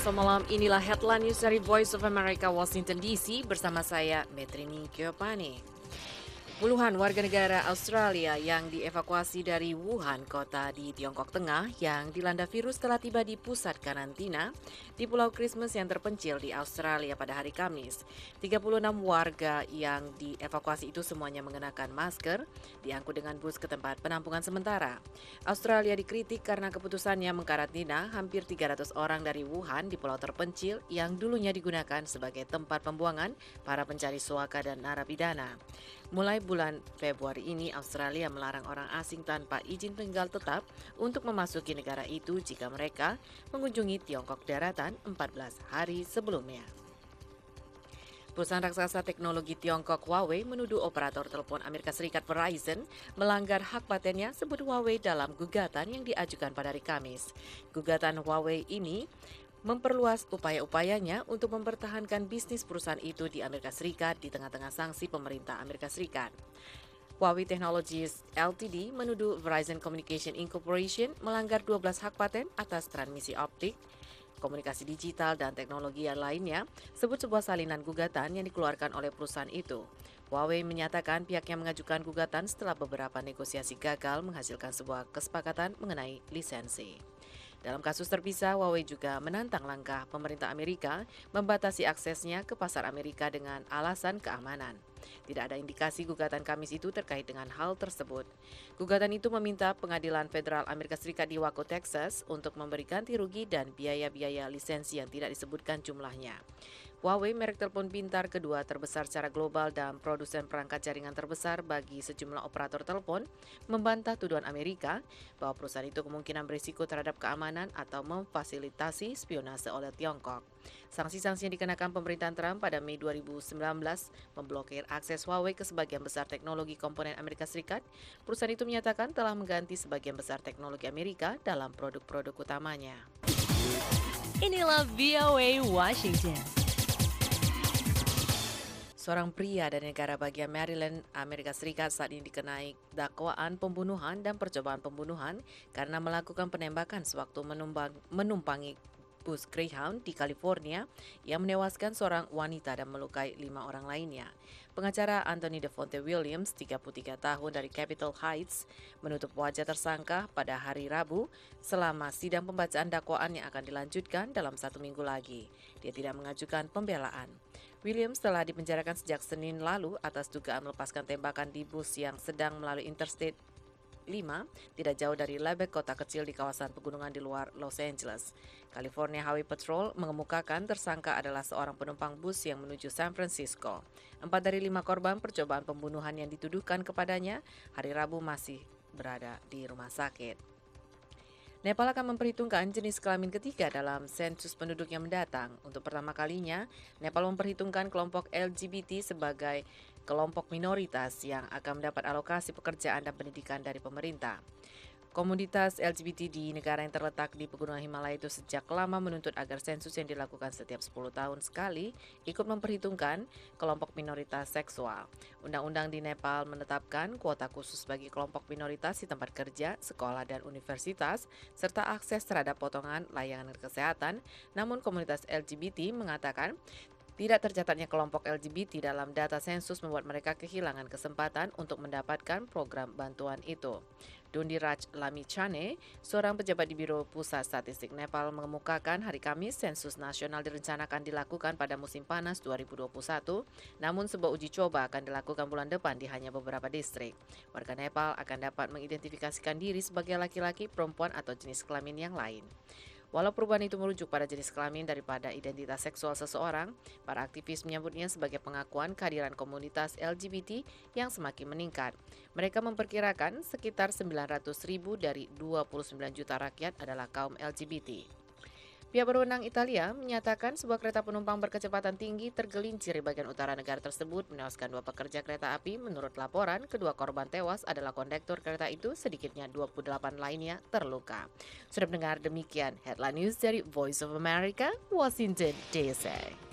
Selasa malam inilah headline news dari Voice of America Washington DC bersama saya Metrini Giovanni. Puluhan warga negara Australia yang dievakuasi dari Wuhan, kota di Tiongkok Tengah, yang dilanda virus telah tiba di pusat karantina di Pulau Christmas yang terpencil di Australia pada hari Kamis. 36 warga yang dievakuasi itu semuanya mengenakan masker, diangkut dengan bus ke tempat penampungan sementara. Australia dikritik karena keputusannya mengkarantina hampir 300 orang dari Wuhan di pulau terpencil yang dulunya digunakan sebagai tempat pembuangan para pencari suaka dan narapidana. Mulai bulan Februari ini, Australia melarang orang asing tanpa izin tinggal tetap untuk memasuki negara itu jika mereka mengunjungi Tiongkok daratan 14 hari sebelumnya. Perusahaan raksasa teknologi Tiongkok Huawei menuduh operator telepon Amerika Serikat Verizon melanggar hak patennya sebut Huawei dalam gugatan yang diajukan pada hari Kamis. Gugatan Huawei ini memperluas upaya-upayanya untuk mempertahankan bisnis perusahaan itu di Amerika Serikat di tengah-tengah sanksi pemerintah Amerika Serikat. Huawei Technologies Ltd menuduh Verizon Communication Incorporation melanggar 12 hak paten atas transmisi optik, komunikasi digital, dan teknologi yang lainnya, sebut sebuah salinan gugatan yang dikeluarkan oleh perusahaan itu. Huawei menyatakan pihaknya mengajukan gugatan setelah beberapa negosiasi gagal menghasilkan sebuah kesepakatan mengenai lisensi. Dalam kasus terpisah, Huawei juga menantang langkah pemerintah Amerika membatasi aksesnya ke pasar Amerika dengan alasan keamanan. Tidak ada indikasi gugatan Kamis itu terkait dengan hal tersebut. Gugatan itu meminta Pengadilan Federal Amerika Serikat di Waco, Texas untuk memberi ganti rugi dan biaya-biaya lisensi yang tidak disebutkan jumlahnya. Huawei, merek telepon pintar kedua terbesar secara global dan produsen perangkat jaringan terbesar bagi sejumlah operator telepon, membantah tuduhan Amerika bahwa perusahaan itu kemungkinan berisiko terhadap keamanan atau memfasilitasi spionase oleh Tiongkok. Sanksi-sanksi yang dikenakan pemerintahan Trump pada Mei 2019 memblokir akses Huawei ke sebagian besar teknologi komponen Amerika Serikat. Perusahaan itu menyatakan telah mengganti sebagian besar teknologi Amerika dalam produk-produk utamanya. Inilah VOA Washington. Seorang pria dari negara bagian Maryland, Amerika Serikat saat ini dikenai dakwaan pembunuhan dan percobaan pembunuhan karena melakukan penembakan sewaktu menumpangi bus Greyhound di California yang menewaskan seorang wanita dan melukai 5 orang lainnya. Pengacara Anthony Devonte Williams, 33 tahun dari Capitol Heights, menutup wajah tersangka pada hari Rabu selama sidang pembacaan dakwaan yang akan dilanjutkan dalam 1 minggu lagi. Dia tidak mengajukan pembelaan. Williams telah dipenjarakan sejak Senin lalu atas dugaan melepaskan tembakan di bus yang sedang melalui Interstate 5, tidak jauh dari Lubbock, kota kecil di kawasan pegunungan di luar Los Angeles. California Highway Patrol mengemukakan tersangka adalah seorang penumpang bus yang menuju San Francisco. 4 dari 5 korban percobaan pembunuhan yang dituduhkan kepadanya hari Rabu masih berada di rumah sakit. Nepal akan memperhitungkan jenis kelamin ketiga dalam sensus penduduk yang mendatang. Untuk pertama kalinya, Nepal memperhitungkan kelompok LGBT sebagai kelompok minoritas yang akan mendapat alokasi pekerjaan dan pendidikan dari pemerintah. Komunitas LGBT di negara yang terletak di pegunungan Himalaya itu sejak lama menuntut agar sensus yang dilakukan setiap 10 tahun sekali ikut memperhitungkan kelompok minoritas seksual. Undang-undang di Nepal menetapkan kuota khusus bagi kelompok minoritas di tempat kerja, sekolah, dan universitas, serta akses terhadap potongan layanan kesehatan. Namun komunitas LGBT mengatakan tidak tercatatnya kelompok LGBT dalam data sensus membuat mereka kehilangan kesempatan untuk mendapatkan program bantuan itu. Dundiraj Lamichane, seorang pejabat di Biro Pusat Statistik Nepal, mengemukakan hari Kamis sensus nasional direncanakan dilakukan pada musim panas 2021, namun sebuah uji coba akan dilakukan bulan depan di hanya beberapa distrik. Warga Nepal akan dapat mengidentifikasikan diri sebagai laki-laki, perempuan, atau jenis kelamin yang lain. Walau perubahan itu merujuk pada jenis kelamin daripada identitas seksual seseorang, para aktivis menyebutnya sebagai pengakuan kehadiran komunitas LGBT yang semakin meningkat. Mereka memperkirakan sekitar 900.000 dari 29 juta rakyat adalah kaum LGBT. Pihak berwenang Italia menyatakan sebuah kereta penumpang berkecepatan tinggi tergelincir di bagian utara negara tersebut menewaskan 2 pekerja kereta api. Menurut laporan, kedua korban tewas adalah kondektur kereta itu, sedikitnya 28 lainnya terluka. Sudah mendengar demikian headline news dari Voice of America, Washington DC.